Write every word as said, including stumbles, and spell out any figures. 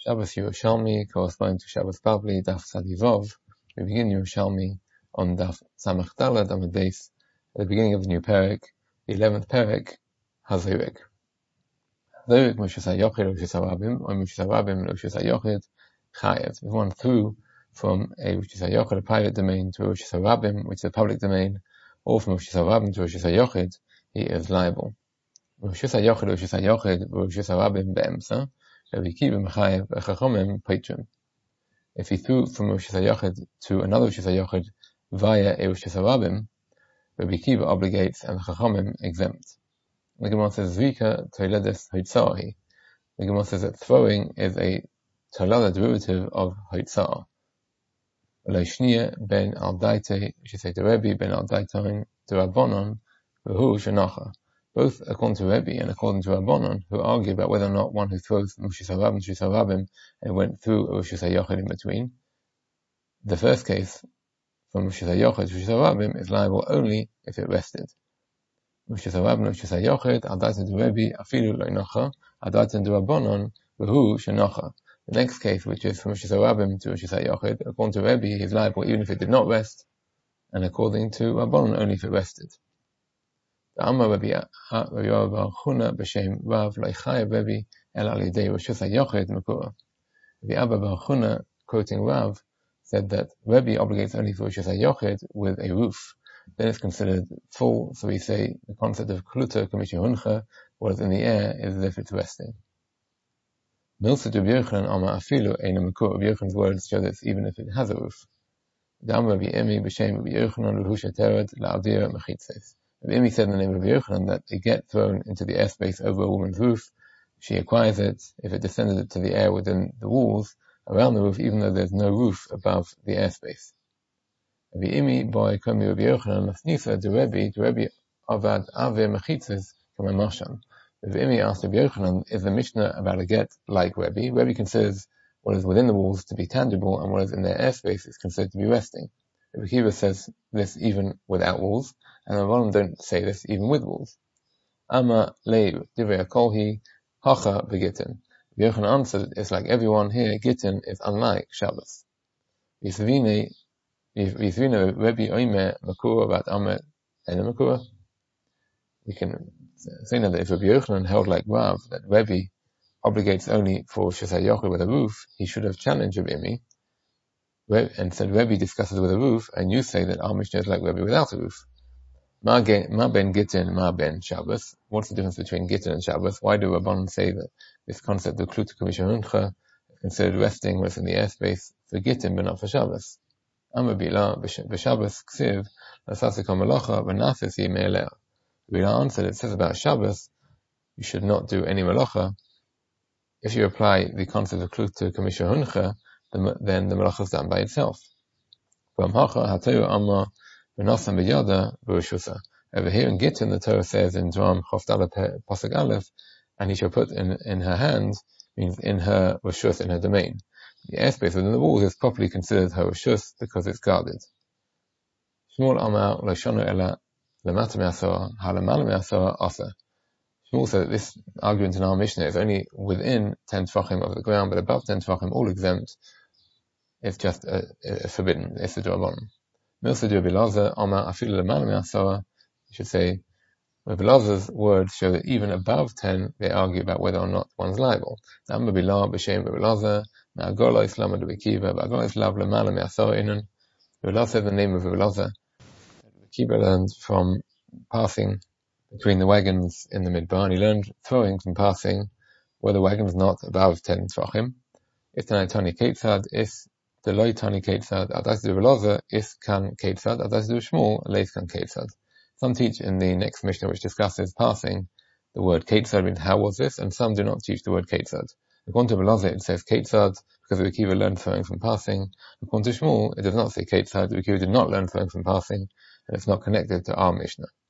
Shabbos Yerushalmi corresponding to Shabbos Bavli, Daf Tzadi. We begin Yerushalmi on Daf Samach Daled on the base at the beginning of the new Perek, the eleventh Perek, Hazorik. Hazorik Moshe Sayochid Moshe Sarabim, or Moshe Sarabim Moshe Sayochid Chayev. If one threw from a Moshe Sayochid, a private domain, to a Moshe Sarabim, which is a public domain, or from Moshe Sarabim to Moshe Sayochid, he is liable. Moshe Sayochid Moshe Sayochid Moshe Sarabim Be'emsa. If he threw from Moshe Sayochid to another Moshe Sayochid via a Moshe Sarabim, Rabbi Kiva obligates and the Chachamim exempt. The Gemara says Zvika Toiledes Hoitzahi. The Gemara says that throwing is a Tolada derivative of Hoitzah. Shnia ben al daite, she said to Rebbe ben al daitain to Rabbanon, V'hu Shenacha. Both according to Rebbe and according to Rabbanon, who argue about whether or not one who throws Moshe Sarabim to Sarabim and went through a Moshe Sayochid in between. The first case, from Moshe Sayochid to Moshe Sarabim, is liable only if it rested. Moshe Sarabim, Moshe Sayochid, Adatin to Rebbe, Afilu Loinacha, Adatin to Rabbanon, V'hu Shenacha. The next case, which is from Moshe Sarabim to Moshe Sayochid, according to Rebbe, he is liable even if it did not rest, and according to Rabbanon, only if it rested. The Amma Rabbi Yoel bar Chuna b'shem Rav Loichayev Rebbe el al yedei Rosh Sayochid Mekura. Rabbi Abba bar Chuna, quoting Rav, said that Rebbe obligates only for Rosh Sayochid with a roof. Then it's considered full, so we say the concept of Kluta Kamisha Huncha, what is in the air is as if it's resting. Milsa Rabbi Yochanan Amma Afilu Eina Mekura. Rabbi Yochanan's words show this even if it has a roof. The Amma Rabbi Emi b'shem Rabbi Yochanan l'husha tered la'avir mechitzes. Rabbi Emi said in the name of Rabbi Yochanan that a get thrown into the airspace over a woman's roof, she acquires it if it descended it to the air within the walls, around the roof, even though there's no roof above the airspace. Rabbi Emi boy komi Rabbi Yochanan masnisa to Rebbe to Rebbe avad avir mechitzes kama mashan. Rabbi Emi asked Rabbi Yochanan, is the Mishnah about a get like Rebbe? Rebbe considers what is within the walls to be tangible, and what is in their airspace is considered to be resting. Rabbi Kiva says this even without walls, and the Rabbanim don't say this even with walls. Amma lei divrei kolhi hacha begitin. Rabbi Yochanan answered, it's like everyone here, Gittin is unlike Shabbos. Yisvine Rebbe oimer makura about Amma ena makura. We can say now that if Rabbi Yochanan held like Rav, that Rebbe obligates only for Rosh Sayochid with a roof, he should have challenged Rabbi Emi and said Rebbe discusses with a roof, and you say that our Mishnah is like Rebbe without a roof. Ma ben Gittin, ma ben Shabbos. What's the difference between Gittin and Shabbos? Why do Rabbanan say that this concept of Kluta Kamisha Huncha is considered resting what's in the airspace for Gittin but not for Shabbos? Amma bila b'Shabbos ksiv l'sasikom malacha v'nafis yimei eleh. Bila answered, it says about Shabbos you should not do any malacha. If you apply the concept of Kluta Kamisha Huncha, then the malacha is done by itself. Over here in Gittin, the Torah says in Dram Chof Pasuk Aleph, and he shall put in, in her hand, means in her reshus, in her domain. The airspace within the walls is properly considered her reshus because it's guarded. Shmuel Amar Loshonu Ela Lamata Me'asora Halamala Me'asora Asa. Shmuel said that this argument in our Mishnah is only within ten tefachim of the ground, but above ten tefachim, all exempt. It's just uh, uh, forbidden. It's the Drabanan. Milsa Rabbi Elazar Amar Afilu Lamala Me'asora. You should say Rabbi Elazar's words show that even above ten, they argue about whether or not one's liable. Amma Bilah b'shem Rabbi Elazar Ma'agola Islam Rabbi Kiva Ma'agola Islam Lamala Me'asora Inan. Rabbi Elazar said the name of Rabbi Elazar. Rabbi Kiva learned from passing between the wagons in the midbar, and he learned throwing from passing where the wagon was not above ten tefachim. If the tani ketzad is the loy tani ketzad, adas du Elazar is kan ketzad, adas du Shmuel leis kan ketzad. Some teach in the next Mishnah, which discusses passing, the word ketzad means how was this, and some do not teach the word ketzad. According to Elazar, it says ketzad because Rabbi Kiva learned throwing from passing. According to Shmuel, it does not say ketzad. Rabbi Kiva did not learn throwing from passing, and it's not connected to our Mishnah.